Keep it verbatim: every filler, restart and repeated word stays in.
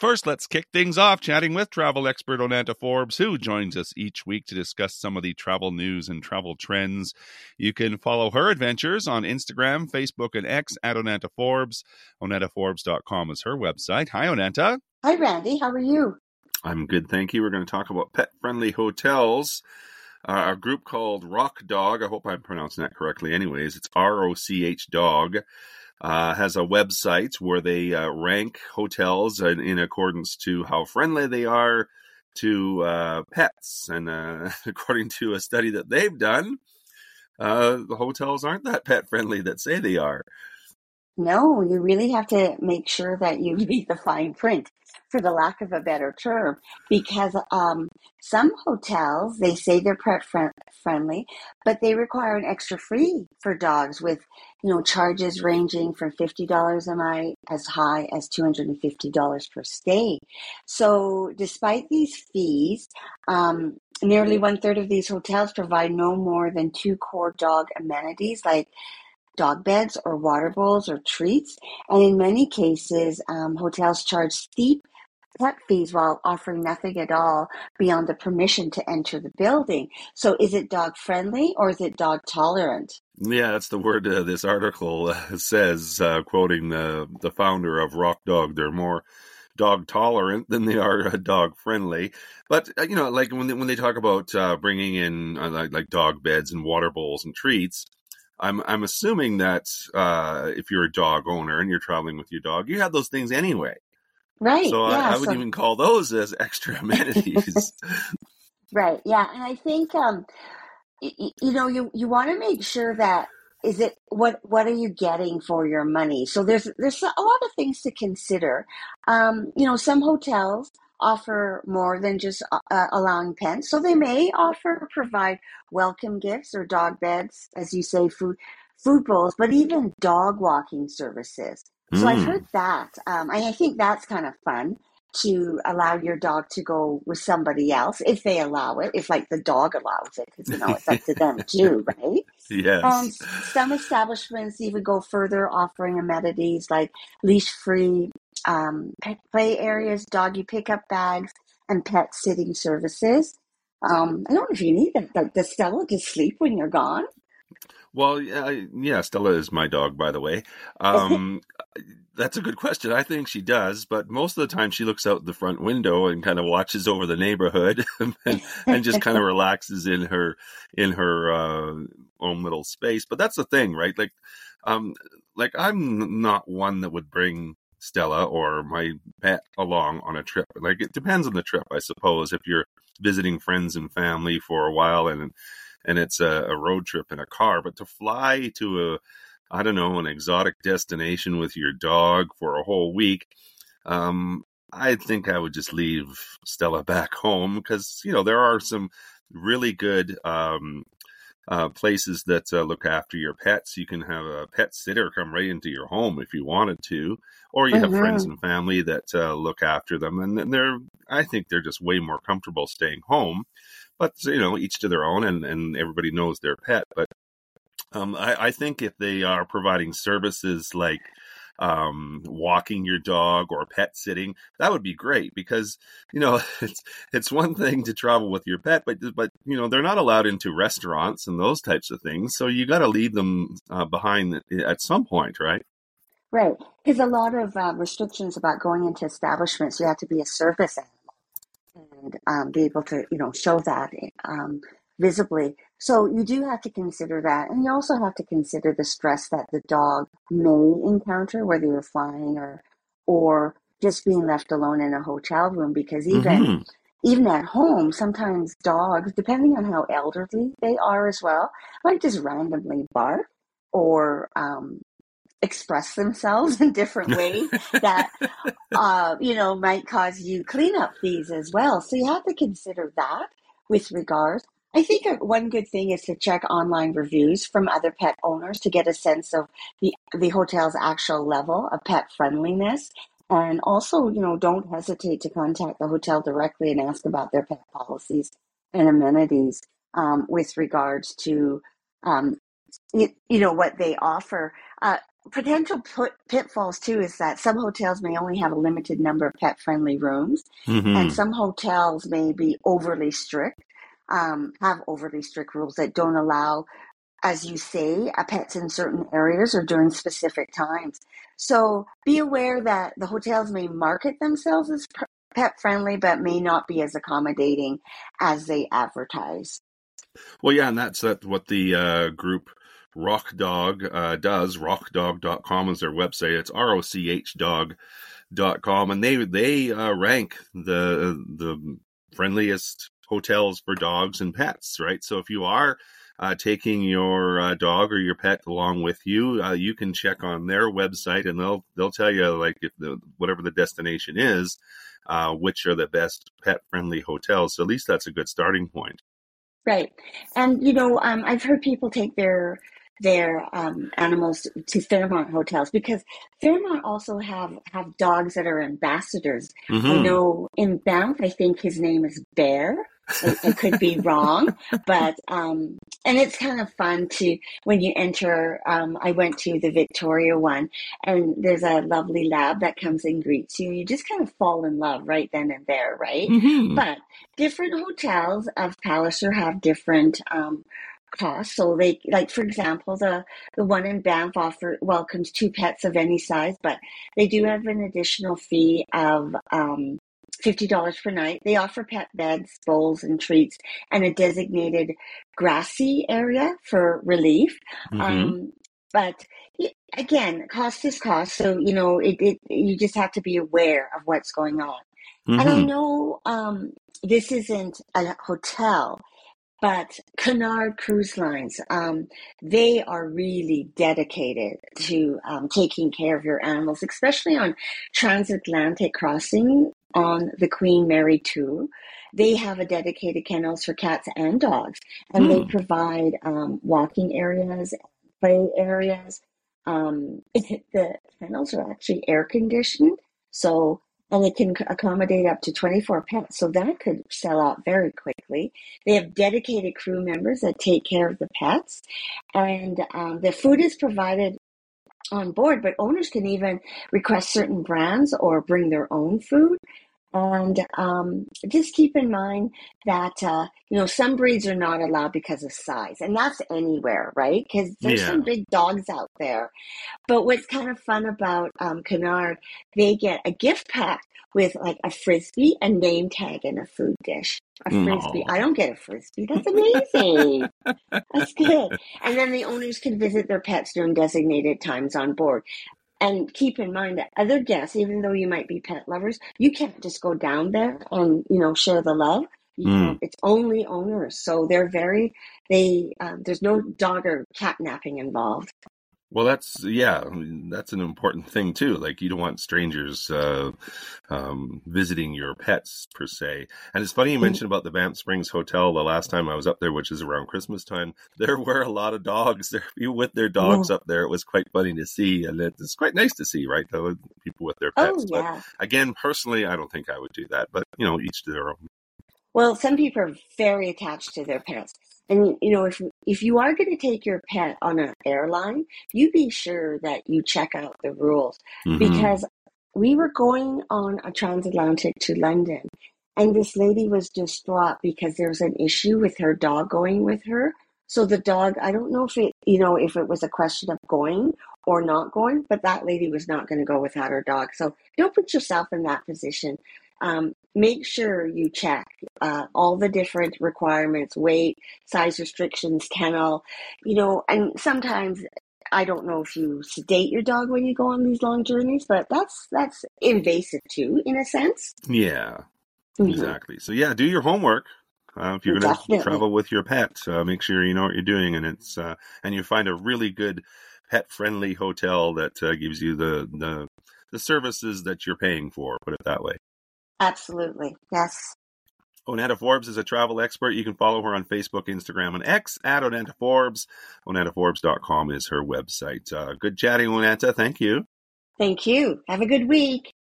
First, let's kick things off chatting with travel expert Onanta Forbes, who joins us each week to discuss some of the travel news and travel trends. You can follow her adventures on Instagram, Facebook, and X at Onanta Forbes. Onanta Forbes dot com is her website. Hi, Onanta. Hi, Randy. How are you? I'm good, thank you. We're going to talk about pet-friendly hotels. Uh, a group called Rock Dog, I hope I'm pronouncing that correctly anyways, it's R O C H Dog, uh, has a website where they uh, rank hotels in, in accordance to how friendly they are to uh, pets. And uh, according to a study that they've done, uh, the hotels aren't that pet-friendly that say they are. No, you really have to make sure that you read the fine print, for the lack of a better term, because um, some hotels, they say they're pet friend- friendly, but they require an extra fee for dogs with, you know, charges ranging from fifty dollars a night as high as two hundred fifty dollars per stay. So despite these fees, um, nearly one third of these hotels provide no more than two core dog amenities like dog beds or water bowls or treats. And in many cases, um, hotels charge steep pet fees while offering nothing at all beyond the permission to enter the building. So is it dog friendly or is it dog tolerant? Yeah, that's the word uh, this article uh, says, uh, quoting the, the founder of Rock Dog. They're more dog tolerant than they are uh, dog friendly. But, uh, you know, like when they, when they talk about uh, bringing in uh, like, like dog beds and water bowls and treats, I'm I'm assuming that uh, if you're a dog owner and you're traveling with your dog, you have those things anyway. Right. So yeah. I, I would so... even call those as extra amenities. Right. Yeah. And I think, um, you, you know, you, you want to make sure that is it what what are you getting for your money? So there's there's a lot of things to consider. Um, you know, some hotels offer more than just uh, allowing pets, so they may offer or provide welcome gifts or dog beds, as you say, food food bowls, but even dog walking services. So I've heard that, um, and I think that's kind of fun to allow your dog to go with somebody else if they allow it, if like the dog allows it, because you know it's up to them too, right? Yes. Um, some establishments even go further, offering amenities like leash-free um, pet play areas, doggy pickup bags, and pet sitting services. Um, I don't know if you need that. Does Stella just sleep when you're gone? Well, yeah, yeah, Stella is my dog, by the way. Um, that's a good question. I think she does, but most of the time she looks out the front window and kind of watches over the neighborhood and, and just kind of relaxes in her in her uh, own little space. But that's the thing, right? Like, um, like I'm not one that would bring Stella or my pet along on a trip. Like, it depends on the trip, I suppose. If you're visiting friends and family for a while and and it's a, a road trip in a car, but to fly to a, I don't know, an exotic destination with your dog for a whole week, um, I think I would just leave Stella back home because, you know, there are some really good um, uh, places that uh, look after your pets. You can have a pet sitter come right into your home if you wanted to, or you Mm-hmm. have friends and family that uh, look after them. And, and they're, I think they're just way more comfortable staying home. But, you know, each to their own, and, and everybody knows their pet. But um, I, I think if they are providing services like um, walking your dog or pet sitting, that would be great because, you know, it's it's one thing to travel with your pet, but, but you know, they're not allowed into restaurants and those types of things. So you got to leave them uh, behind at some point, right? Right. Because a lot of uh, restrictions about going into establishments, you have to be a service animal and um, be able to, you know, show that um, visibly. So you do have to consider that. And you also have to consider the stress that the dog may encounter, whether you're flying or, or just being left alone in a hotel room, because even, Mm-hmm. even at home, sometimes dogs, depending on how elderly they are as well, might just randomly bark or, um, express themselves in different ways that uh, you know might cause you cleanup fees as well. So you have to consider that with regards. I think one good thing is to check online reviews from other pet owners to get a sense of the the hotel's actual level of pet friendliness. And also, you know, don't hesitate to contact the hotel directly and ask about their pet policies and amenities um, with regards to um, you, you know what they offer. Uh, potential put, pitfalls too is that some hotels may only have a limited number of pet-friendly rooms, and Mm-hmm. some hotels may be overly strict, um, have overly strict rules that don't allow, as you say, a pets in certain areas or during specific times. So be aware that the hotels may market themselves as pet friendly, but may not be as accommodating as they advertise. Well, yeah, and that's that what the uh, group Rock Dog uh, does. rock dog dot com is their website. It's R O C H dog dot com, and they they uh, rank the the friendliest hotels for dogs and pets, right? So if you are uh, taking your uh, dog or your pet along with you, uh, you can check on their website, and they'll they'll tell you, like, if the whatever the destination is, uh, which are the best pet friendly hotels. So at least that's a good starting point. Right. And, you know, um, I've heard people take their their um, animals to Fairmont hotels because Fairmont also have, have dogs that are ambassadors. Mm-hmm. I know in Banff, I think his name is Bear. I, I could be wrong, but um, and it's kind of fun to when you enter. Um, I went to the Victoria one, and there's a lovely lab that comes and greets you. You just kind of fall in love right then and there, right? Mm-hmm. But different hotels of Palliser have different um, costs. So they, like for example, the the one in Banff offer welcomes two pets of any size, but they do have an additional fee of um, fifty dollars per night. They offer pet beds, bowls, and treats, and a designated grassy area for relief. Mm-hmm. Um, but again, cost is cost. So, you know, it, it you just have to be aware of what's going on. Mm-hmm. And I know um, this isn't a hotel, but Cunard Cruise Lines, um, they are really dedicated to um, taking care of your animals, especially on transatlantic crossing on the Queen Mary two. They have a dedicated kennels for cats and dogs, and mm. they provide um, walking areas, play areas. Um, it, the kennels are actually air conditioned, so and it can accommodate up to twenty-four pets, so that could sell out very quickly. They have dedicated crew members that take care of the pets, and um, the food is provided on board, but owners can even request certain brands or bring their own food. And um, just keep in mind that, uh, you know, some breeds are not allowed because of size, and that's anywhere, right? Because there's yeah. some big dogs out there. But what's kind of fun about um, Cunard, they get a gift pack with like a Frisbee, a name tag, and a food dish. A Frisbee. Aww. I don't get a Frisbee. That's amazing. That's good. And then the owners can visit their pets during designated times on board. And keep in mind that other guests, even though you might be pet lovers, you can't just go down there and, you know, share the love. You mm. can't. It's only owners. So they're very, they, um, there's no dog or cat napping involved. Well, that's, yeah, I mean, that's an important thing too. Like, you don't want strangers uh, um, visiting your pets per se. And it's funny you mentioned about the Banff Springs Hotel the last time I was up there, which is around Christmas time. There were a lot of dogs there, people with their dogs oh. up there. It was quite funny to see, and it's quite nice to see, right? People with their pets. Oh, yeah. But again, personally, I don't think I would do that, but, you know, each to their own. Well, some people are very attached to their pets. And, you know, if if you are going to take your pet on an airline, you be sure that you check out the rules. Mm-hmm. Because we were going on a transatlantic to London, and this lady was distraught because there was an issue with her dog going with her. So the dog, I don't know if it, you know, if it was a question of going or not going, but that lady was not going to go without her dog. So don't put yourself in that position. Um, make sure you check uh, all the different requirements, weight, size restrictions, kennel, you know, and sometimes I don't know if you sedate your dog when you go on these long journeys, but that's that's invasive too, in a sense. Yeah, mm-hmm. exactly. So yeah, do your homework. Uh, if you're going to travel with your pet, uh, make sure you know what you're doing, and it's uh, and you find a really good pet-friendly hotel that uh, gives you the, the the services that you're paying for. Put it that way. Absolutely. Yes. Onata Forbes is a travel expert. You can follow her on Facebook, Instagram, and X at Onata Forbes. Onata Forbes dot com is her website. Uh, good chatting, Onata. Thank you. Thank you. Have a good week.